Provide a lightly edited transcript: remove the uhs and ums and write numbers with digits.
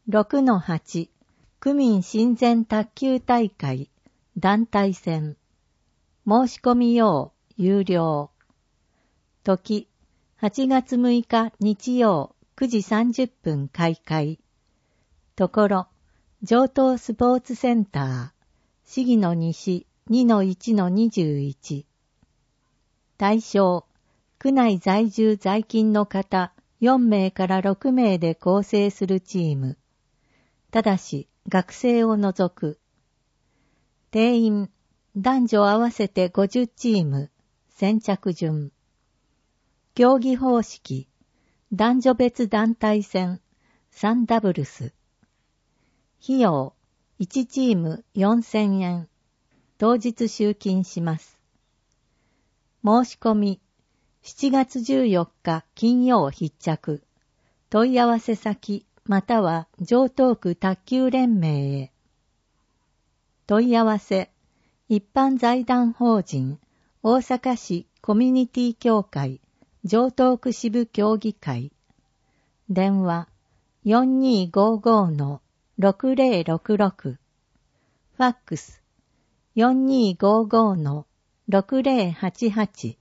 6-8 区民親善卓球大会団体戦申し込み用有料時8月6日日曜9時30分開会ところ城東スポーツセンター市議の西 2-1-21 対象区内在住在勤の方4名から6名で構成するチームただし学生を除く定員男女合わせて50チーム先着順競技方式男女別団体戦3ダブルス費用1チーム4000円当日集金します申し込み7月14日金曜必着問い合わせ先または城東区卓球連盟へ問い合わせ一般財団法人大阪市コミュニティ協会城東区支部協議会電話 4255-6066 ファックス 4255-6088